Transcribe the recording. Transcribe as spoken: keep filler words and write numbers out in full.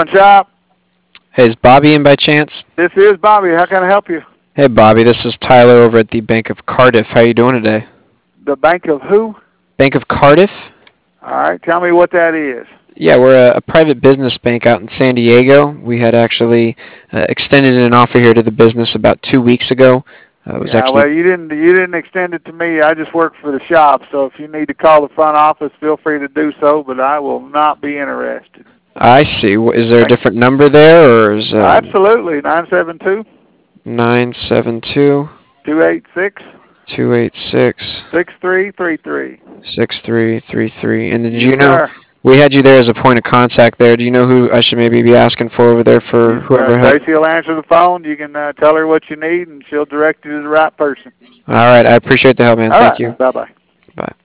shop. Hey, is Bobby in by chance? This is Bobby. How can I help you? Hey, Bobby, this is Tyler over at the Bank of Cardiff. How you doing today? The Bank of who? Bank of Cardiff? All right, tell me what that is. Yeah, we're a, a private business bank out in San Diego. We had actually uh, extended an offer here to the business about two weeks ago. Uh, it was Yeah, well, actually you didn't you didn't extend it to me. I just work for the shop, so if you need to call the front office, feel free to do so, but I will not be interested. I see. Wh- Is there a Thank different number there, or is you. um, Absolutely, nine seven two, nine seven two, two eight six, two eight six, six three three three. six three three three? And did Yes, you know sir. we had you there as a point of contact there? Do you know who I should maybe be asking for over there for You, uh, whoever helped? Stacy will answer the phone. You can uh, tell her what you need, and she'll direct you to the right person. All right, I appreciate the help, man. All Thank right, you. bye-bye. Bye.